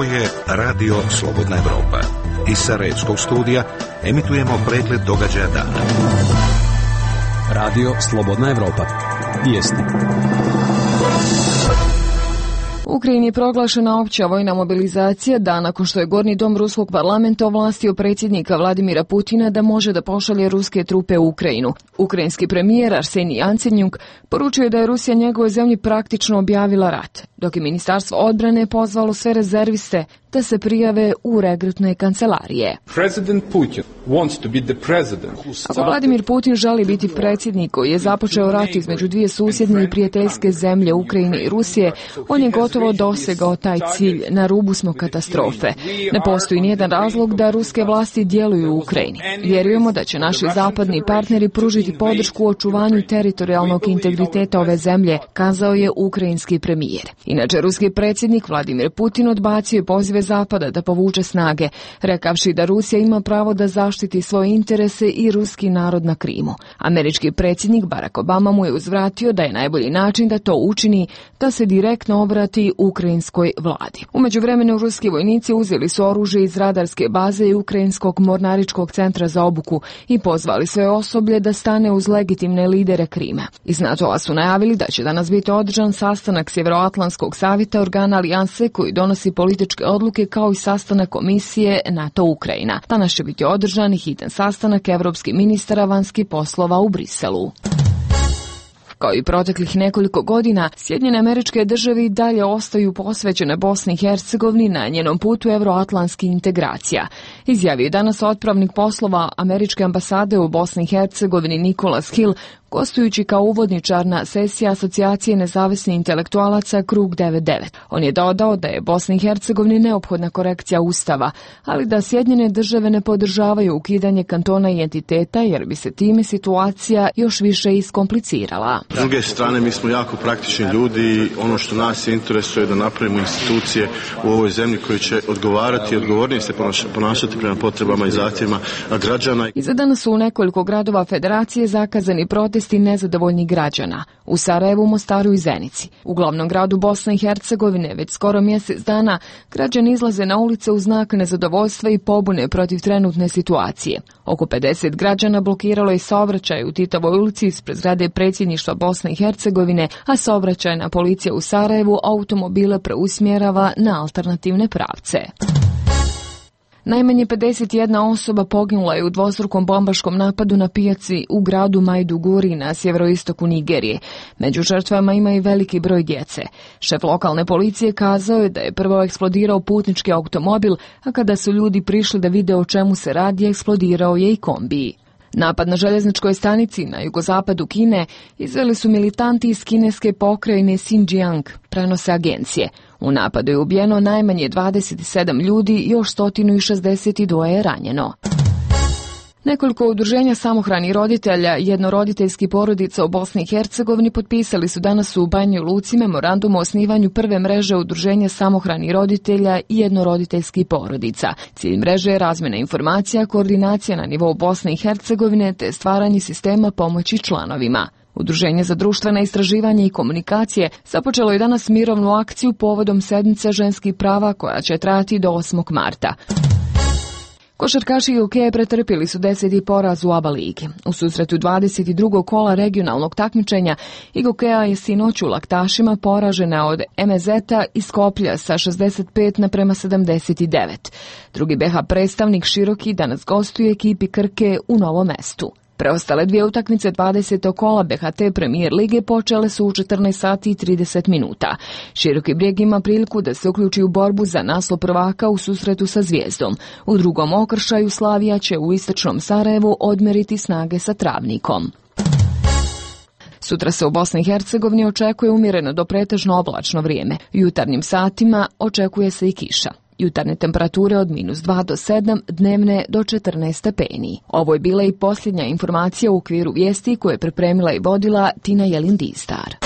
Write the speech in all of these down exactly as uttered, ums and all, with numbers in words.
je Radio Slobodna Evropa. Iz Sarajevskog studija emitujemo pregled događaja dana. Radio Slobodna Evropa. Vijesti. U Ukrajini je proglašena opća vojna mobilizacija dan nakon što je Gornji dom ruskog parlamenta ovlastio predsjednika Vladimira Putina da može da pošalje ruske trupe u Ukrajinu. Ukrajinski premijer Arsenij Jancenjuk poručio je da je Rusija njegovoj zemlji praktično objavila rat, dok je Ministarstvo odbrane pozvalo sve rezerviste da se prijave u regrutne kancelarije. Ako Vladimir Putin želi biti predsjednik koji je započeo rat između dvije susjedne i prijateljske zemlje Ukrajine i Rusije, on je gotovo dosegao taj cilj. Na rubu smo katastrofe. Ne postoji nijedan razlog da ruske vlasti djeluju u Ukrajini. Vjerujemo da će naši zapadni partneri pružiti podršku u očuvanju teritorijalnog integriteta ove zemlje, kazao je ukrajinski premijer. Inače, ruski predsjednik Vladimir Putin odbacio je pozive Zapada da povuče snage, rekavši da Rusija ima pravo da zaštiti svoje interese i ruski narod na Krimu. Američki predsjednik Barack Obama mu je uzvratio da je najbolji način da to učini da se direktno obrati ukrajinskoj vladi. U međuvremenu ruski vojnici uzeli su oružje iz radarske baze i Ukrajinskog mornaričkog centra za obuku i pozvali svoje osoblje da stane uz legitimne lidere Krima. Iz NATO-a su najavili da će danas biti održan sastanak Sjevernoatlantskog savjeta, organa alijanse koji donosi političke odluke, kao i sastanak komisije NATO-Ukrajina. Danas će biti održan i hitan sastanak evropskih ministara vanjskih poslova u Briselu. Kao i proteklih nekoliko godina, Sjedinjene Američke Države i dalje ostaju posvećene Bosni i Hercegovini na njenom putu evroatlantskih integracija. Izjavio je danas otpravnik poslova Američke ambasade u Bosni i Hercegovini Nicholas Hill, gostujući kao uvodničar na sesiji Asocijacije nezavisnih intelektualaca Krug devedeset devet. On je dodao da je Bosni i Hercegovini neophodna korekcija ustava, ali da Sjedinjene Države ne podržavaju ukidanje kantona i entiteta, jer bi se time situacija još više iskomplicirala. S druge strane, mi smo jako praktični ljudi i ono što nas interesuje je da napravimo institucije u ovoj zemlji koji će odgovarati i odgovornije se ponašati prema potrebama i zahtjevima građana. I za danas su u nekoliko gradova federacije zakazani protesti nezadovoljnih građana. U Sarajevu, Mostaru i Zenici. U glavnom gradu Bosne i Hercegovine već skoro mjesec dana građani izlaze na ulice u znak nezadovoljstva i pobune protiv trenutne situacije. Oko pedeset građana blokiralo je saobraćaj u Titovoj ulici ispred zgrade predsjedništva Bosne i Hercegovine, a saobraćajna policija u Sarajevu automobile preusmjerava na alternativne pravce. Najmanje pedeset jedna osoba poginula je u dvostrukom bombaškom napadu na pijaci u gradu Majduguri na sjeveroistoku Nigerije. Među žrtvama ima i veliki broj djece. Šef lokalne policije kazao je da je prvo eksplodirao putnički automobil, a kada su ljudi prišli da vide o čemu se radi, eksplodirao je i kombiji. Napad na željezničkoj stanici na jugozapadu Kine izveli su militanti iz kineske pokrajine Xinjiang, prenose agencije. U napadu je ubijeno najmanje dvadeset sedam ljudi, još sto šezdeset dva je ranjeno. Nekoliko udruženja samohranih roditelja i jednoroditeljskih porodica u Bosni i Hercegovini potpisali su danas u Banjoj Luci memorandum o osnivanju prve mreže udruženja samohranih roditelja i jednoroditeljskih porodica. Cilj mreže je razmjena informacija, koordinacija na nivou Bosne i Hercegovine te stvaranje sistema pomoći članovima. Udruženje za društvena istraživanja i komunikacije započelo je danas mirovnu akciju povodom sedmice ženskih prava koja će trajati do osmog marta. Košarkaši Gokeja pretrpjeli su deseti poraz u A B A ligi. U susretu dvadeset drugog kola regionalnog takmičenja Gokeja je sinoć u Laktašima poražena od M E Z-a iz Skoplja sa šezdeset pet naprema sedamdeset devet. Drugi B H predstavnik Široki danas gostuje ekipi Krke u Novom Mestu. Preostale dvije utakmice dvadesetog kola B H T Premier lige počele su u četrnaest sati i trideset minuta. Široki Brijeg ima priliku da se uključi u borbu za naslov prvaka u susretu sa Zvijezdom. U drugom okršaju Slavija će u istočnom Sarajevu odmeriti snage sa Travnikom. Sutra se u Bosni i Hercegovini očekuje umjereno do pretežno oblačno vrijeme. U jutarnjim satima očekuje se i kiša. Jutarnje temperature od minus dva do sedam, dnevne do četrnaest stepeni. Ovo je bila i posljednja informacija u okviru vijesti koje je pripremila i vodila Tina Jelin-Distar.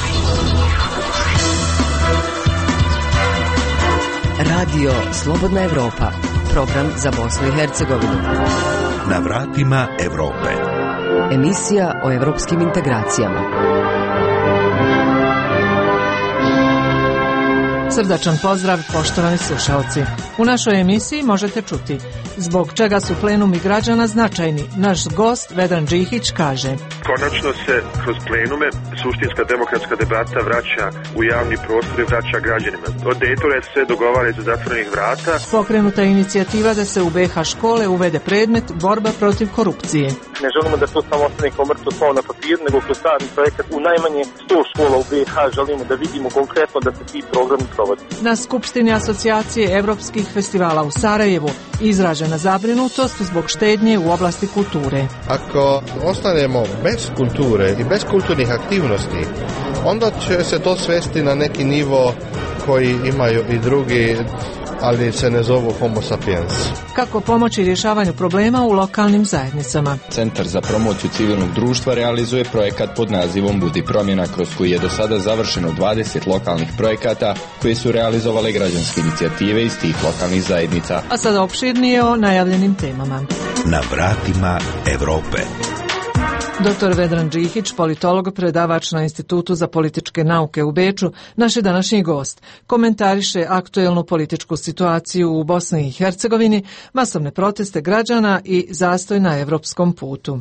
Radio Slobodna Evropa, program za Bosnu i Hercegovinu. Na vratima Evrope. Emisija o evropskim integracijama. Srdačan pozdrav, poštovani slušalci. U našoj emisiji možete čuti zbog čega su plenumi građana značajni. Naš gost Vedran Džihić kaže: konačno se kroz plenume suštinska demokratska debata vraća u javni prostor i vraća građanima. Od Daytona se sve dogovara iza zatvorenih vrata. Pokrenuta je inicijativa da se u be ha škole uvede predmet borba protiv korupcije. Ne želimo da to samo ostane kao mrtvo slovo na papiru, nego kroz stvarni projekat u najmanje sto škola u be ha želimo da vidimo konkretno da se ti programi provode. Na Skupštini Asocijacije evropskih festivala u Sarajevu izražena zabrinutost zbog štednje u oblasti kulture. Ako ostanemo bez kulture i bez kulturnih aktivnosti, onda će se to svesti na neki nivo koji imaju i drugi, ali se ne zovu homo sapiens. Kako pomoći rješavanju problema u lokalnim zajednicama? Centar za promociju civilnog društva realizuje projekat pod nazivom Budi promjena, kroz koji je do sada završeno dvadeset lokalnih projekata koje su realizovale građanske inicijative iz tih lokalnih zajednica. A sada opširnije o najavljenim temama. Na vratima Evrope. doktor Vedran Džihić, politolog, predavač na Institutu za političke nauke u Beču, naš je današnji gost. Komentariše aktuelnu političku situaciju u Bosni i Hercegovini, masovne proteste građana i zastoj na evropskom putu.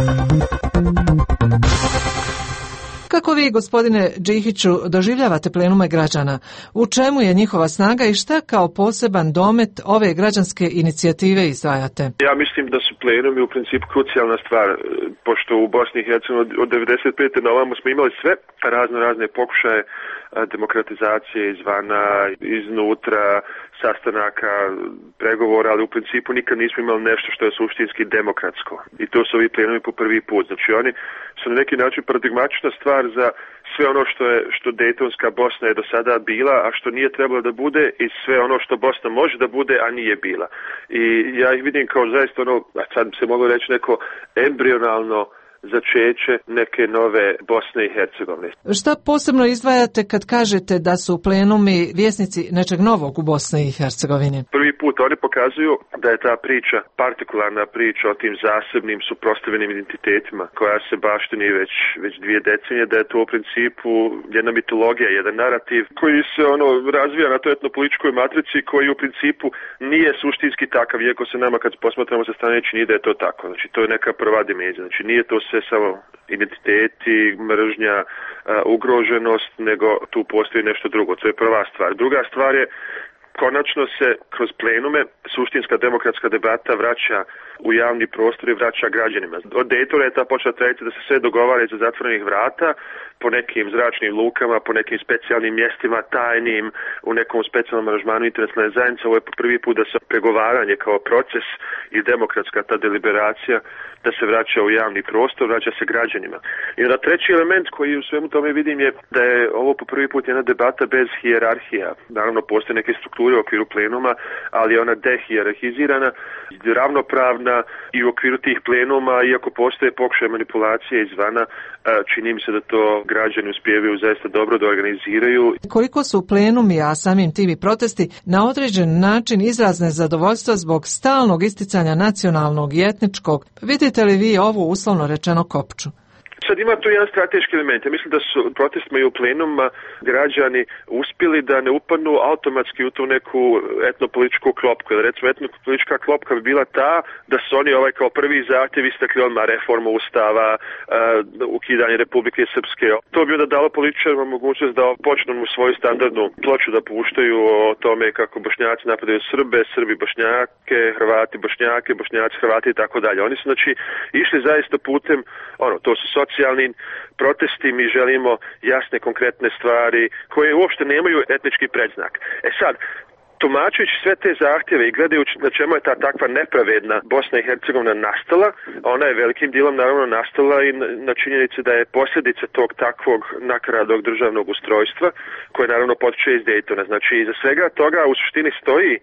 Kako vi, gospodine Džihiću, doživljavate plenume građana? U čemu je njihova snaga i šta kao poseban domet ove građanske inicijative izdvajate? Ja mislim da su plenumi u principu krucijalna stvar, pošto u Bosni i Hercegovini od devedeset pete na ovamo smo imali sve razno razne pokušaje demokratizacije izvana, iznutra, sastanaka, pregovora, ali u principu nikad nismo imali nešto što je suštinski demokratsko. I to su ovi plenumi po prvi put. Znači oni su na neki način paradigmatična stvar za sve ono što je što Dejtonska Bosna je do sada bila, a što nije trebalo da bude, i sve ono što Bosna može da bude, a nije bila. I ja ih vidim kao zaista ono, a sad se mogu reći neko embrionalno začeće neke nove Bosne i Hercegovine. Šta posebno izdvajate kad kažete da su plenumi vjesnici nečeg novog u Bosni i Hercegovini? Prvi put oni pokazuju da je ta priča, partikularna priča o tim zasebnim suprotstavljenim identitetima koja se baštini već, već dvije decenije, da je to u principu jedna mitologija, jedan narativ koji se ono razvija na toj etnopolitičkoj matrici, koji u principu nije suštinski takav, iako se nama kad posmatramo sa strane čini da je to tako. Znači to je neka prva dimenzija. Znači nije to sve samo identiteti, mržnja, ugroženost, nego tu postoji nešto drugo. To je prva stvar. Druga stvar je, konačno se kroz plenume suštinska demokratska debata vraća u javni prostor i vraća građanima. Od Daytona je ta počela tradicija da se sve dogovara iza zatvorenih vrata, po nekim zračnim lukama, po nekim specijalnim mjestima, tajnim, u nekom specijalnom aranžmanu internacionalne zajednice. Ovo je po prvi put da se pregovaranje kao proces i demokratska ta deliberacija da se vraća u javni prostor, vraća se građanima. I onda treći element koji u svemu tome vidim je da je ovo po prvi put jedna debata bez hijerarhija. Naravno postoje neke strukture u okviru plenuma, ali je ona dehijerarhizirana, ravnopravna, i u okviru tih plenuma, iako postoje pokušaj manipulacije izvana, čini mi se da to građani uspijevaju zaista dobro da organiziraju. Koliko su plenumi, a samim tim i protesti, na određen način izraz nezadovoljstva zbog stalnog isticanja nacionalnog i etničkog? Vidite li vi ovu uslovno rečeno kopču? Sad ima tu jedan strateški element. Ja mislim da su protestima i u plenuma građani uspjeli da ne upadnu automatski u tu neku etnopolitičku klopku. Jer recimo etnopolitička klopka bi bila ta da su oni ovaj kao prvi zahtjev istakli odmah reformu ustava, uh, ukidanje Republike Srpske. To bi onda dalo političarima mogućnost da počnu u svoju standardnu ploču da puštaju o tome kako Bošnjaci napadaju Srbe, Srbi Bošnjake, Hrvati Bošnjake, Bošnjaci Hrvati i tako dalje. Oni su znači išli zaista putem, ono, to su socijalni protesti, mi želimo jasne, konkretne stvari koje uopšte nemaju etnički predznak. E sad, tumačujući sve te zahtjeve i gledajući na čemu je ta takva nepravedna Bosna i Hercegovina nastala, ona je velikim dijelom naravno nastala i na činjenici da je posljedica tog takvog nakaradnog državnog ustrojstva, koje naravno potiče iz Daytona. Znači, iza svega toga u suštini stoji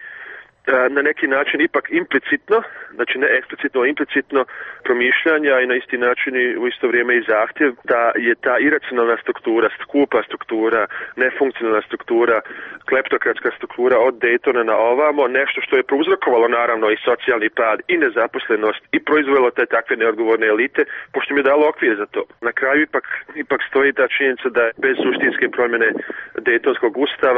na neki način ipak implicitno, znači ne eksplicitno, implicitno promišljanja i na isti način i u isto vrijeme i zahtjev da je ta iracionalna struktura, skupa struktura, nefunkcionalna struktura, kleptokratska struktura od Daytona na ovamo nešto što je prouzrokovalo naravno i socijalni pad i nezaposlenost i proizvelo te takve neodgovorne elite, pošto mi je dalo okvir za to. Na kraju ipak, ipak stoji ta činjenica da bez suštinske promjene Daytonskog ustava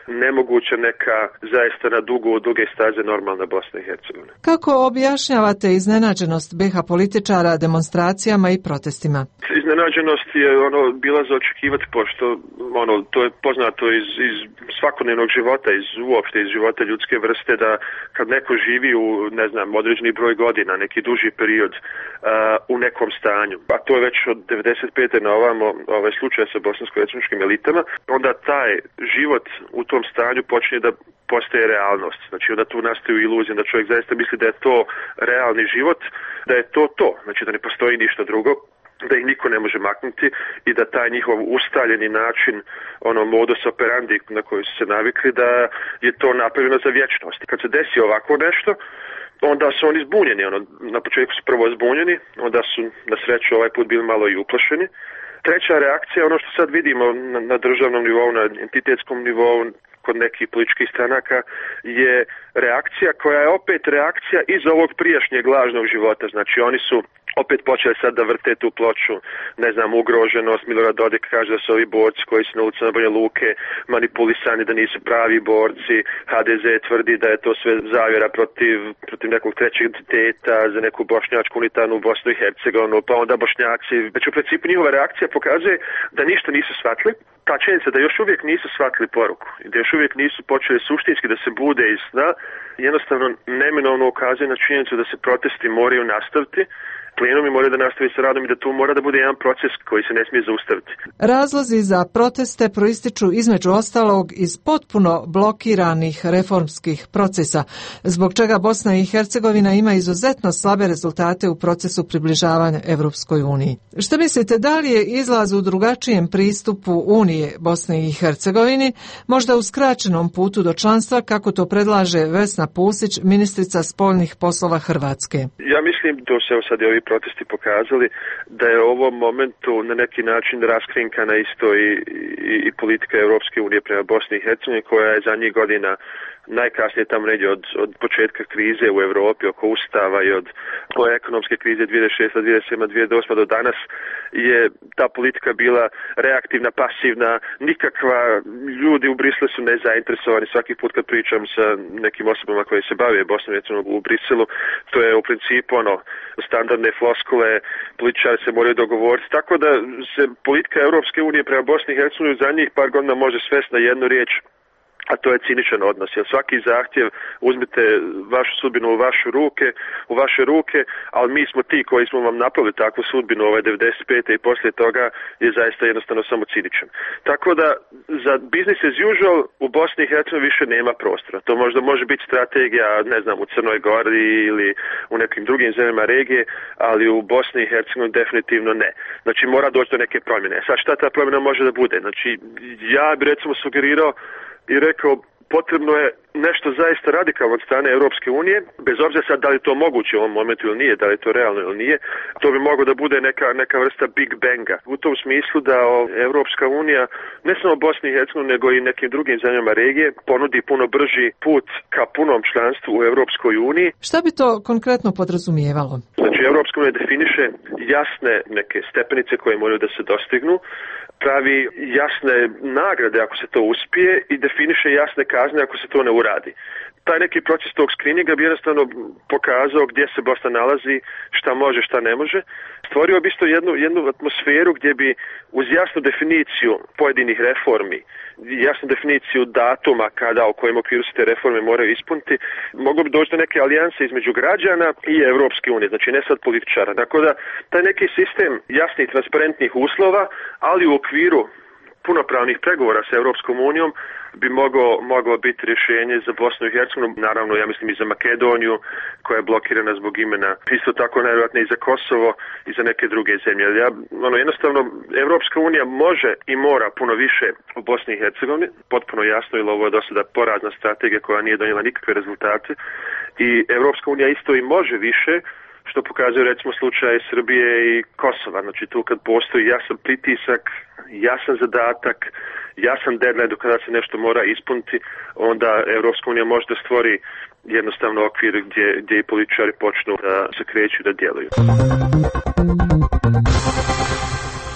nemoguća neka zaista na dugo, duge staze normalna Bosna i Hercegovina. Kako objašnjavate iznenađenost B iH političara demonstracijama i protestima? Iznenađenost je ono bila za očekivati, pošto ono to je poznato iz, iz svakodnevnog života, iz uopšte iz života ljudske vrste, da kad neko živi u, ne znam, određeni broj godina, neki duži period uh, u nekom stanju, a to je već od devedeset pete na ovamo ovaj slučaj sa bosansko-hercegovačkim elitama, onda taj život u tom stanju počinje da postaje realnost. Znači onda tu nastaju iluzije da čovjek zaista misli da je to realni život, da je to to, znači da ne postoji ništa drugo, da ih niko ne može maknuti i da taj njihov ustaljeni način, ono modus operandi na koji su se navikli, da je to napravljeno za vječnost. Kad se desi ovako nešto, onda su oni zbunjeni. Ono, na početku su prvo zbunjeni, onda su na sreću ovaj put bili malo i uplašeni. Treća reakcija, ono što sad vidimo na, na državnom nivou, na entitetskom nivou, kod nekih političkih stranaka, je reakcija koja je opet reakcija iz ovog prijašnjeg lažnog života. Znači oni su opet počeli sad da vrte tu ploču, ne znam, ugroženost. Milorad Dodik kaže da su ovi borci koji su na ulicama Banja Luke manipulisani, da nisu pravi borci. H D Z tvrdi da je to sve zavjera protiv, protiv nekog trećeg entiteta, za neku bošnjačku unitarnu Bosnu i Hercegovinu, pa onda Bošnjaci. Već u principu njihova reakcija pokazuje da ništa nisu shvatili. Ta činjenica da još uvijek nisu shvatili poruku i da još uvijek nisu počeli suštinski da se bude iz sna, jednostavno neminovno ukazuje na činjenicu da se protesti moraju nastaviti, plenumi moraju da nastavi sa radom i da tu mora da bude jedan proces koji se ne smije zaustaviti. Razlozi za proteste proističu između ostalog iz potpuno blokiranih reformskih procesa, zbog čega Bosna i Hercegovina ima izuzetno slabe rezultate u procesu približavanja Evropskoj uniji. Šta mislite, da li je izlaz u drugačijem pristupu Unije Bosne i Hercegovini, možda u skraćenom putu do članstva, kako to predlaže Vesna Pusić, ministrica spoljnih poslova Hrvatske? Ja mislim da se sad i ovi protesti pokazali da je u ovom momentu na neki način raskrinkana isto i, i, i politika Europske unije prema Bosni i Hercegovini, koja je zadnjih godina najkasnije tamo negdje od, od početka krize u Europi oko ustava i od ove ekonomske krize dvije tisuće šeste, dvije tisuće sedam, dvije tisuće osam do danas je ta politika bila reaktivna, pasivna, nikakva, ljudi u Briselu su nezainteresovani. Svaki put kad pričam sa nekim osobama koje se bave Bosnom i Hercegovinom u Briselu, to je u principu ono standardne floskule, političari se moraju dogovoriti, tako da se politika Europske unije prema Bosni i Hercegovini u zadnjih par godina može svesti na jednu riječ, a to je ciničan odnos, jer svaki zahtjev uzmite vašu sudbinu u vaše ruke, u vaše ruke, ali mi smo ti koji smo vam napravili takvu sudbinu ove devedeset pete i poslije toga je zaista jednostavno samo ciničan. Tako da za business as usual u Bosni i Hercegovini više nema prostora. To možda može biti strategija, ne znam, u Crnoj Gori ili u nekim drugim zemljama regije, ali u Bosni i Hercegovini definitivno ne. Znači mora doći do neke promjene. Sad šta ta promjena može da bude? Znači ja bi recimo sugerirao i rekao, potrebno je nešto zaista radikalno od strane Europske unije, bez obzira sad da li to moguće u ovom momentu ili nije, da li je to realno ili nije, to bi moglo da bude neka, neka vrsta Big Banga. U tom smislu da Europska unija, ne samo Bosni i Hercegovini, nego i nekim drugim zemljama regije, ponudi puno brži put ka punom članstvu u Europskoj uniji. Šta bi to konkretno podrazumijevalo? Znači, Europska unija definiše jasne neke stepenice koje moraju da se dostignu, pravi jasne nagrade ako se to uspije i definiše jasne kazne ako se to ne uradi. Taj neki proces tog screeninga bi jednostavno pokazao gdje se Bosna nalazi, šta može, šta ne može. Stvorio bi isto jednu, jednu atmosferu gdje bi uz jasnu definiciju pojedinih reformi, jasnu definiciju datuma kada u kojem okviru se te reforme moraju ispuniti, moglo bi doći do neke alijanse između građana i Europske unije, znači ne sad političara. Tako da taj neki sistem jasnih, transparentnih uslova, ali u okviru punopravnih pregovora sa Europskom unijom bi moglo, moglo biti rješenje za Bosnu i Hercegovinu, naravno ja mislim i za Makedoniju koja je blokirana zbog imena, isto tako najvjerojatnije i za Kosovo i za neke druge zemlje. Ja, ono, jednostavno Europska unija može i mora puno više u Bosni i Hercegovini, potpuno jasno, jer ovo je do sada porazna strategija koja nije donijela nikakve rezultate i Europska unija isto i može više, što pokazuje recimo slučaj Srbije i Kosova. Znači tu kad postoji jasan pritisak, jasan zadatak, jasan deadline do kada se nešto mora ispuniti, onda Europska unija može da stvori jednostavno okvir gdje, gdje i političari počnu da se kreću da djeluju.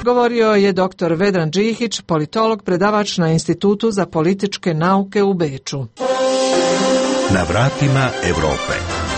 Govorio je doktor Vedran Džihić, politolog, predavač na Institutu za političke nauke u Beču. Na vratima Evrope.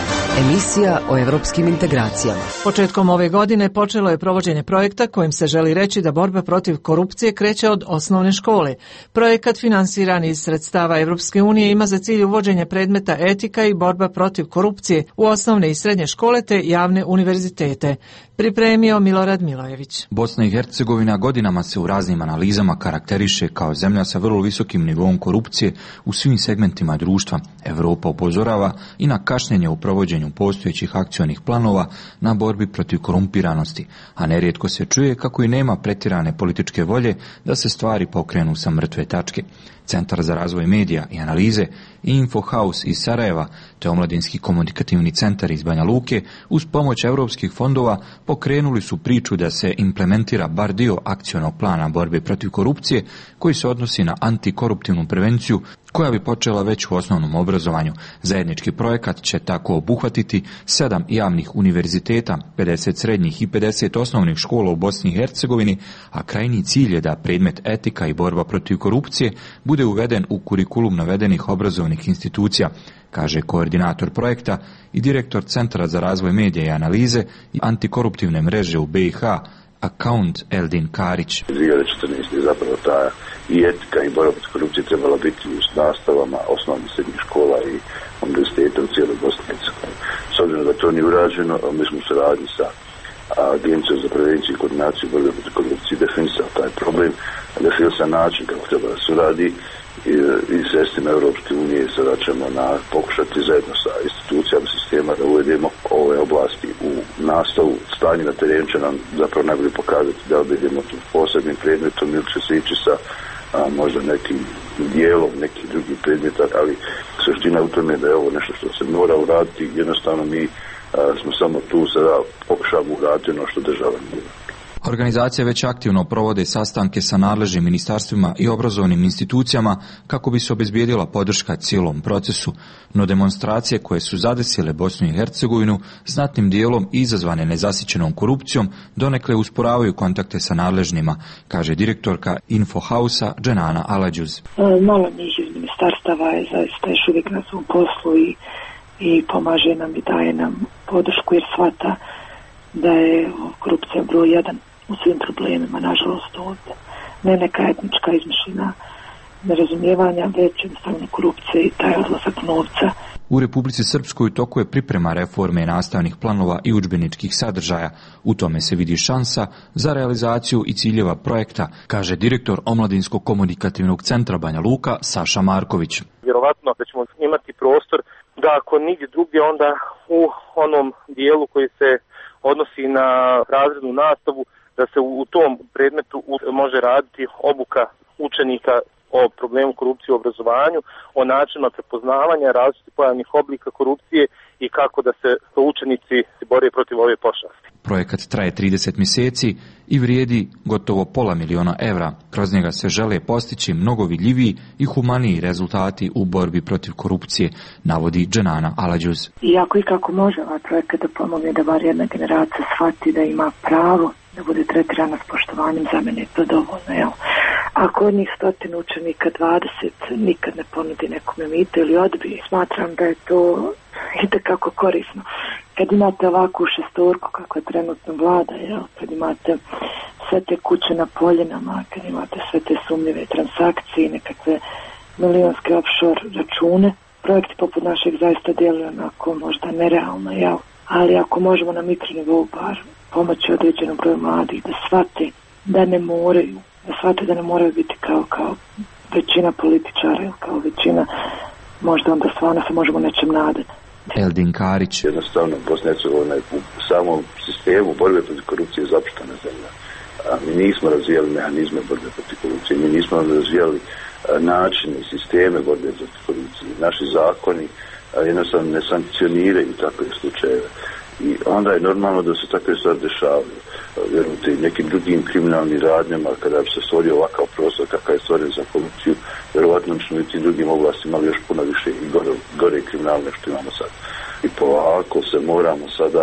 Emisija o evropskim integracijama. Početkom ove godine počelo je provođenje projekta kojim se želi reći da borba protiv korupcije kreće od osnovne škole. Projekat finansiran iz sredstava Evropske unije ima za cilj uvođenje predmeta etika i borba protiv korupcije u osnovne i srednje škole te javne univerzitete. Pripremio Milorad Milojević. Bosna i Hercegovina godinama se u raznim analizama karakteriše kao zemlja sa vrlo visokim nivom korupcije u svim segmentima društva. Evropa upozorava i na kašnjenje u provođenju postojećih akcionih planova na borbi protiv korumpiranosti, a nerijetko se čuje kako i nema pretjerane političke volje da se stvari pokrenu sa mrtve tačke. Centar za razvoj medija i analize i Infohouse iz Sarajeva te Omladinski komunikativni centar iz Banja Luke uz pomoć europskih fondova pokrenuli su priču da se implementira bar dio akcionog plana borbe protiv korupcije koji se odnosi na antikoruptivnu prevenciju koja bi počela već u osnovnom obrazovanju. Zajednički projekat će tako obuhvatiti sedam javnih univerziteta, pedeset srednjih i pedeset osnovnih škola u Bosni i Hercegovini, a krajnji cilj je da predmet etika i borba protiv korupcije bude uveden u kurikulum navedenih obrazovnih institucija, kaže koordinator projekta i direktor Centra za razvoj medija i analize i antikoruptivne mreže u B i H, Account Eldin Karić. dvije hiljade četrnaeste. zapravo ta i etika i borba protiv korupcije trebala biti u nastavama osnovnih srednjih škola i univerziteta u cijeloj Bosni i Hercegovini. S obzirom da to nije urađeno, mi smo u suradnji sa Agencijom za prevenciju i koordinaciju borbe protiv korupcije definisao taj problem, definisao način kako treba da se radi i, i sredstvima Europske unije. Sada ćemo na, pokušati zajedno sa institucijama sistema da uvedemo ove oblasti u nastavu. Stanje na terenu će nam zapravo najbolje pokazati da li idemo tu posebnim predmetom ili će se ići sa a, možda nekim dijelom nekih drugih predmeta, ali suština u tome da je ovo nešto što se mora uraditi. Jednostavno mi a, smo samo tu sada pokušavamo uraditi ono što država nije. Organizacije već aktivno provode sastanke sa nadležnim ministarstvima i obrazovnim institucijama kako bi se obezbijedila podrška cijelom procesu, no demonstracije koje su zadesile Bosnu i Hercegovinu znatnim dijelom izazvane nezasićenom korupcijom donekle usporavaju kontakte sa nadležnima, kaže direktorka Infohouse-a Dženana Aladžuz. Malo njih iz ministarstava je zaista još uvijek na svom poslu i, i pomaže nam i daje nam podršku jer shvata da je korupcija broj jedan u svim problemima, nažalost, od ne neka etnička izmišljena nerazumijevanja, već jednostavno korupcija i taj odlazak novca. U Republici Srpskoj u toku je priprema reforme nastavnih planova i udžbeničkih sadržaja. U tome se vidi šansa za realizaciju i ciljeva projekta, kaže direktor Omladinskog komunikativnog centra Banja Luka Saša Marković. Vjerovatno da ćemo imati prostor da ako nigdje drugdje onda u onom dijelu koji se odnosi na razrednu nastavu, da se u tom predmetu može raditi obuka učenika o problemu korupcije u obrazovanju, o načinima prepoznavanja različitih pojavnih oblika korupcije i kako da se učenici bore protiv ove pošasti. Projekat traje trideset mjeseci i vrijedi gotovo pola miliona evra. Kroz njega se žele postići mnogo vidljiviji i humaniji rezultati u borbi protiv korupcije, navodi Dženana Aladžuz. Iako i kako može ovaj projekat da pomogne da bar jedna generacija shvati da ima pravo da bude tretirana s poštovanjem, za mene je to dovoljno, jel? Ako od njih stotinu učenika dvadeset nikad ne ponudi nekome mito ili odbije, smatram da je to itekako korisno. Kad imate ovakvu šestorku kako je trenutno vlada, jel? Kad imate sve te kuće na poljenama, kad imate sve te sumnjive transakcije, nekakve milionske offshore račune, projekti poput našeg zaista djeluju onako možda nerealno, jel? Ali ako možemo na mikronivou bar pomoći određenom broju mladih da shvate da ne moraju, da shvate da ne moraju biti kao, kao većina političara ili kao većina, možda onda stvarno se možemo nečem nadati. Eldin Karić. Jednostavno Bosna i Hercegovina u samom sistemu borbe protiv korupcije zapuštena zemlja. A mi nismo razvijali mehanizme borbe protiv korupcije, mi nismo razvijali načine i sisteme borbe protiv korupcije. Naši zakoni jednostavno ne sankcioniraju takve slučajeve. I onda je normalno da se takve stvari dešavaju. Vjerujte, i nekim drugim kriminalnim radnjama, kada bi se stvorio ovakav prostor kakav je stvoren za korupciju, vjerovatno smo i u tim drugim oblastima imali još puno više i gore, gore kriminalne što imamo sad. I polako se moramo sada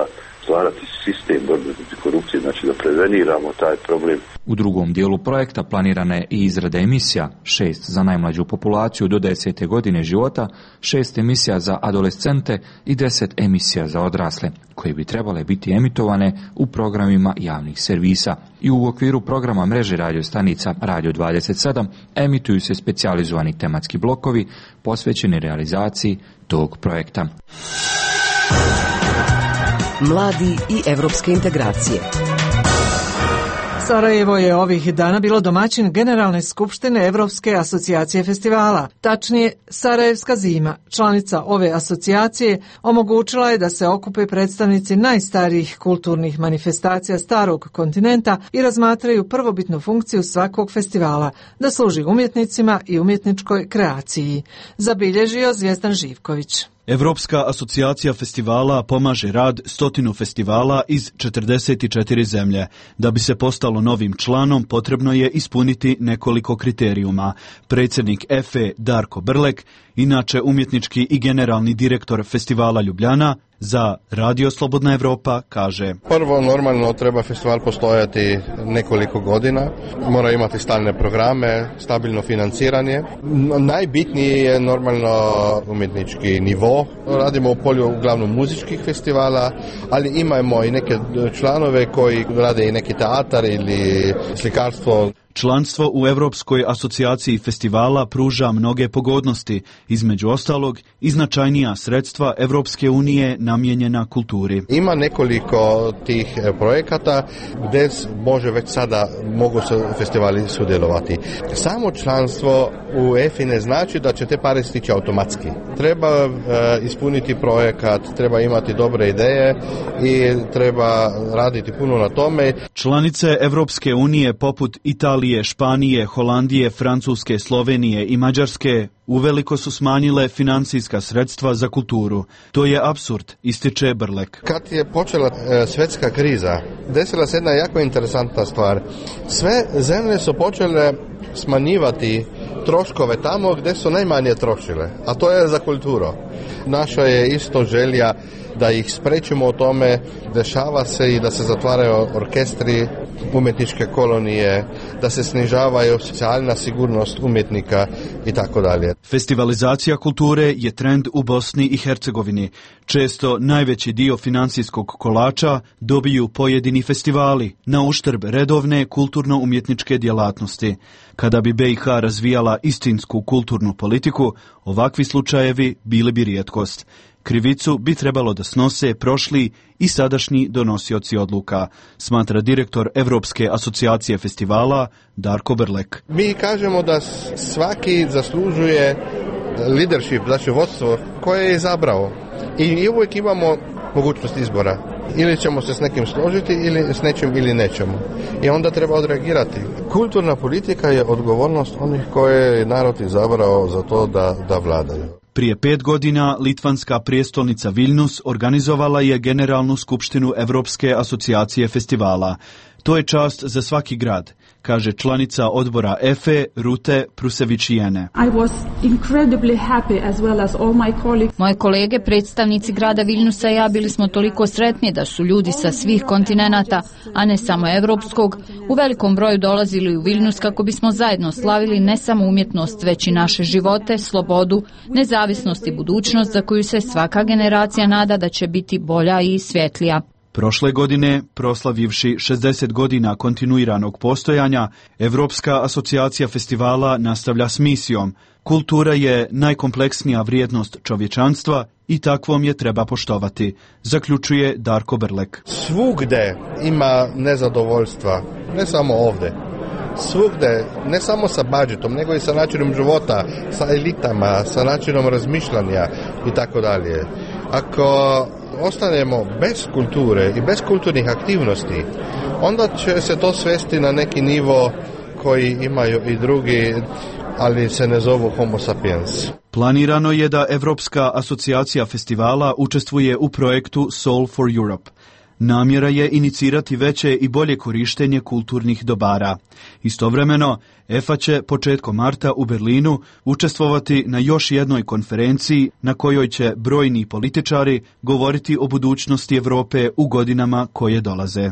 stvarati sistem borbe protiv korupcije, znači da preveniramo taj problem. U drugom dijelu projekta planirana je i izrada emisija, šest za najmlađu populaciju do desete godine života, šest emisija za adolescente i deset emisija za odrasle, koje bi trebale biti emitovane u programima javnih servisa. I u okviru programa mreže radiostanica Radio dvadeset sedam emituju se specijalizovani tematski blokovi posvećeni realizaciji tog projekta. Mladi i evropske integracije. Sarajevo je ovih dana bilo domaćin Generalne skupštine Evropske asocijacije festivala. Tačnije, Sarajevska zima, članica ove asocijacije, omogućila je da se okupe predstavnici najstarijih kulturnih manifestacija starog kontinenta i razmatraju prvobitnu funkciju svakog festivala, da služi umjetnicima i umjetničkoj kreaciji. Zabilježio Zvijezdan Živković. Evropska asocijacija festivala pomaže rad stotinu festivala iz četrdeset četiri zemlje. Da bi se postalo novim članom, potrebno je ispuniti nekoliko kriterijuma. Predsjednik E F E Darko Brlek, inače umjetnički i generalni direktor festivala Ljubljana, za Radio Slobodna Evropa kaže: Prvo, normalno treba festival postojati nekoliko godina, mora imati stalne programe, stabilno financiranje. Najbitniji je normalno umjetnički nivo. Radimo u polju uglavnom muzičkih festivala, ali imamo i neke članove koji rade i neki teatar ili slikarstvo. Članstvo u Europskoj asocijaciji festivala pruža mnoge pogodnosti, između ostalog i značajnija sredstva Europske unije namijenjena kulturi. Ima nekoliko tih projekata gdje može već sada mogu se festivali sudjelovati. Samo članstvo u E F I ne znači da će te pare stići automatski. Treba e, ispuniti projekat, treba imati dobre ideje i treba raditi puno na tome. Članice Europske unije poput Italije, Španije, Holandije, Francuske, Slovenije i Mađarske uveliko su smanjile financijska sredstva za kulturu. To je apsurd, ističe Brlek. Kad je počela e, svjetska kriza, desila se jedna jako interesantna stvar. Sve zemlje su počele smanjivati troškove tamo gdje su najmanje trošile, a to je za kulturu. Naša je isto želja da ih sprečimo o tome, dešava se i da se zatvaraju orkestri, umjetničke kolonije, da se snižavaju socijalna sigurnost umjetnika i tako dalje. Festivalizacija kulture je trend u Bosni i Hercegovini. Često najveći dio financijskog kolača dobiju pojedini festivali na uštrb redovne kulturno-umjetničke djelatnosti. Kada bi B i H razvijala istinsku kulturnu politiku, ovakvi slučajevi bili bi rijetkost. Krivicu bi trebalo da snose prošli i sadašnji donosioci odluka, smatra direktor Evropske asocijacije festivala Darko Brlek. Mi kažemo da svaki zaslužuje leadership, znači vodstvo koje je izabrao. I uvijek imamo mogućnost izbora. Ili ćemo se s nekim složiti ili s nečim ili nećemo. I onda treba odreagirati. Kulturna politika je odgovornost onih koje je narod izabrao za to da, da vladaju. Prije pet godina litvanska prijestolnica Vilnius organizovala je Generalnu skupštinu Evropske asocijacije festivala. To je čast za svaki grad, kaže članica odbora E F E Rute Prusevićijene. Moje kolege, predstavnici grada Vilniusa i ja bili smo toliko sretni da su ljudi sa svih kontinenata, a ne samo evropskog, u velikom broju dolazili u Vilnius kako bismo zajedno slavili ne samo umjetnost, već i naše živote, slobodu, nezavisnost i budućnost za koju se svaka generacija nada da će biti bolja i svjetlija. Prošle godine, proslavivši šezdeset godina kontinuiranog postojanja, Evropska asocijacija festivala nastavlja s misijom. Kultura je najkompleksnija vrijednost čovječanstva i takvom je treba poštovati, zaključuje Darko Brlek. Svugde ima nezadovoljstva, ne samo ovdje. Svugde, ne samo sa budžetom, nego i sa načinom života, sa elitama, sa načinom razmišljanja i tako dalje. Ako ostanemo bez kulture i bez kulturnih aktivnosti, onda će se to svesti na neki nivo koji imaju i drugi, ali se ne zovu homo sapiens. Planirano je da Evropska asocijacija festivala učestvuje u projektu Soul for Europe. Namjera je inicirati veće i bolje korištenje kulturnih dobara. Istovremeno, E F A će početkom marta u Berlinu učestvovati na još jednoj konferenciji na kojoj će brojni političari govoriti o budućnosti Europe u godinama koje dolaze.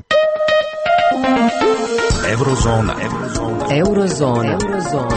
Eurozona. Eurozona. Eurozona.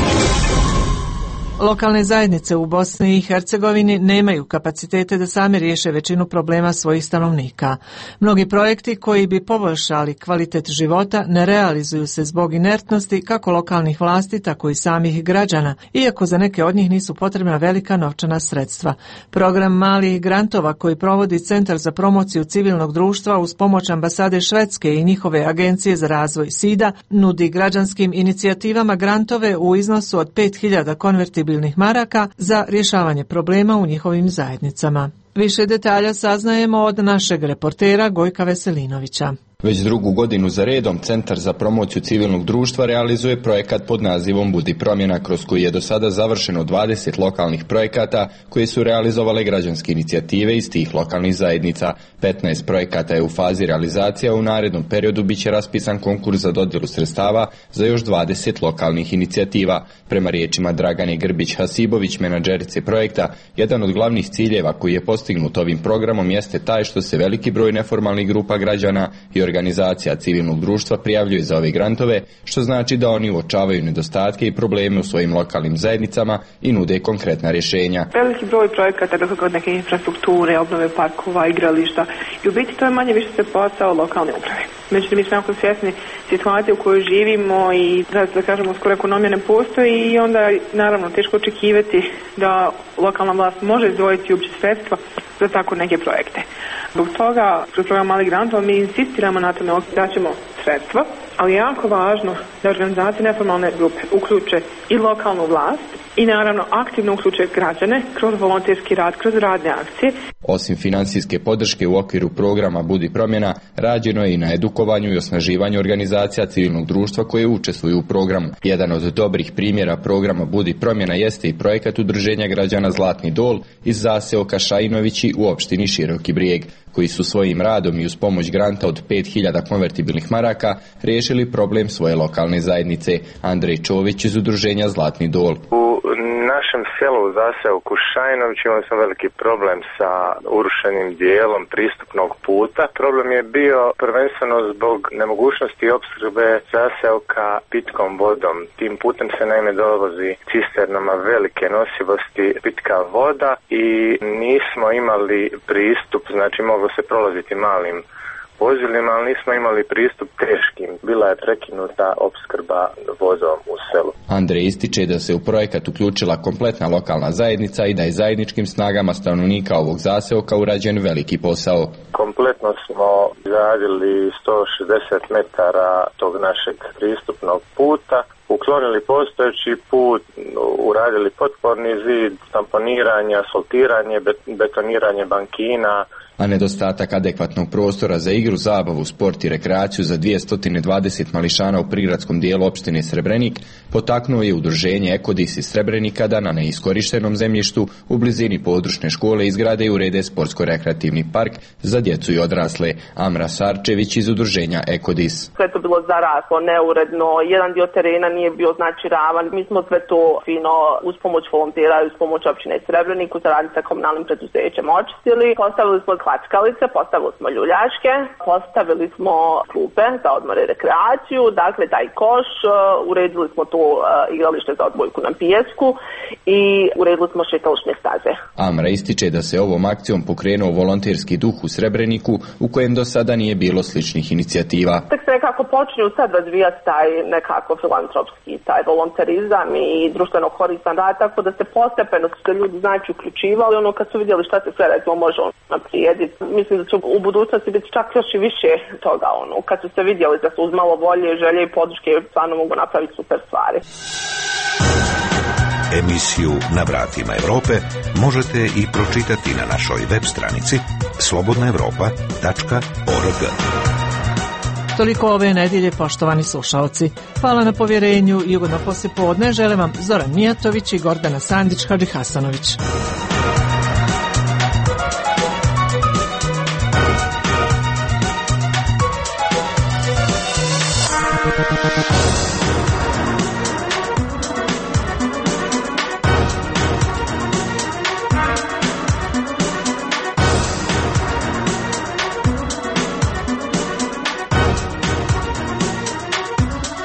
Lokalne zajednice u Bosni i Hercegovini nemaju kapacitete da same riješe većinu problema svojih stanovnika. Mnogi projekti koji bi poboljšali kvalitet života ne realizuju se zbog inertnosti kako lokalnih vlasti, tako i samih građana, iako za neke od njih nisu potrebna velika novčana sredstva. Program malih grantova koji provodi Centar za promociju civilnog društva uz pomoć ambasade Švedske i njihove agencije za razvoj SIDA nudi građanskim inicijativama grantove u iznosu od pet hiljada konvertibilnih maraka za rješavanje problema u njihovim zajednicama. Više detalja saznajemo od našeg reportera Gojka Veselinovića. Već drugu godinu za redom Centar za promociju civilnog društva realizuje projekat pod nazivom Budi promjena, kroz koji je do sada završeno dvadeset lokalnih projekata koje su realizovale građanske inicijative iz tih lokalnih zajednica. petnaest projekata je u fazi realizacije, a u narednom periodu biće raspisan konkurs za dodjelu sredstava za još dvadeset lokalnih inicijativa. Prema riječima Dragane Grbić-Hasibović, menadžerice projekta, jedan od glavnih ciljeva koji je postignut ovim programom jeste taj što se veliki broj neformalnih grupa građana i organizacija civilnog društva prijavljuje za ove grantove, što znači da oni uočavaju nedostatke i probleme u svojim lokalnim zajednicama i nude konkretna rješenja. Veliki broj projekata, dakle kod neke infrastrukture, obnove parkova, igrališta, i u biti to je manje više se posao lokalne uprave. Međutim, mi smo jako svjesni situacije u kojoj živimo i da, da kažemo skoro ekonomija ne postoji i onda naravno teško očekivati da lokalna vlast može izdvojiti uopće sredstva za tako neke projekte. Zbog toga, kroz program malih grantova, mi insistiramo na tome da ćemo sredstva, ali je jako važno da organizacije neformalne grupe uključe i lokalnu vlast i naravno aktivno uključe građane kroz volonterski rad, kroz radne akcije. Osim financijske podrške u okviru programa Budi promjena, rađeno je i na edukovanju i osnaživanju organizacija civilnog društva koje učestvuju u programu. Jedan od dobrih primjera programa Budi promjena jeste i projekat udruženja građana Zlatni Dol iz zaseoka Šajinovići u opštini Široki Brijeg, koji su svojim radom i uz pomoć granta od pet hiljada konvertibilnih maraka riješili problem svoje lokalne zajednice. Andrej Čović iz udruženja Zlatni Dol. U našem selu u zaseoku Šajinović imali smo veliki problem sa urušenim dijelom pristupnog puta. Problem je bio prvenstveno zbog nemogućnosti opskrbe zaseoka pitkom vodom. Tim putem se naime dolazi cisternama velike nosivosti pitka voda i nismo imali pristup, znači moglo se prolaziti malim vozilima, ali nismo imali pristup teškim. Bila je prekinuta opskrba vodom u selu. Andrej ističe da se u projekat uključila kompletna lokalna zajednica i da je zajedničkim snagama stanovnika ovog zaseoka urađen veliki posao. Kompletno smo izradili sto šezdeset metara tog našeg pristupnog puta, uklonili postojeći put, uradili potporni zid, tamponiranje, asfaltiranje, betoniranje bankina. A nedostatak adekvatnog prostora za igru, zabavu, sport i rekreaciju za dvjesto dvadeset mališana u prigradskom dijelu opštine Srebrenik potaknuo je udruženje Ekodis iz Srebrenika da na neiskorištenom zemljištu u blizini područne škole izgrade i urede sportsko-rekreativni park za djecu i odrasle. Amra Sarčević iz udruženja Ekodis. Sve to bilo zaraslo, neuredno, jedan dio terena nije bio znači ravan. Mi smo sve to fino uz pomoć volontera i uz pomoć opštine Srebrenik u saradnji sa komunalnim preduzećem očistili. Postavili smo klackalice, postavili smo ljuljačke, postavili smo klupe za odmor i rekreaciju, dakle taj koš, uredili smo tu igralište za odbojku na pijesku i uredili smo šetališne staze. Amra ističe da se ovom akcijom pokrenuo volonterski duh u Srebreniku u kojem do sada nije bilo sličnih inicijativa. Tek se nekako počinju sad razvijati taj nekako filantropski, taj volonterizam i društveno koristan rad, tako da se postepeno su se ljudi znači uključivali, ono kad su vidjeli šta se sve recimo može naprijediti. Mislim da će u budućnosti biti čak još i više toga, ono, kad su se vidjeli da su uz malo volje, želje i podrške stvarno mogu napraviti super stvari. Emisiju Na vratima Europe možete i pročitati na našoj web stranici slobodna europa tačka org. Toliko ove nedjelje, poštovani slušalci. Hvala na povjerenju i ugodno poslijepodne žele vam Zoran Mijatović i Gordana Sandić-Hadži Hasanović.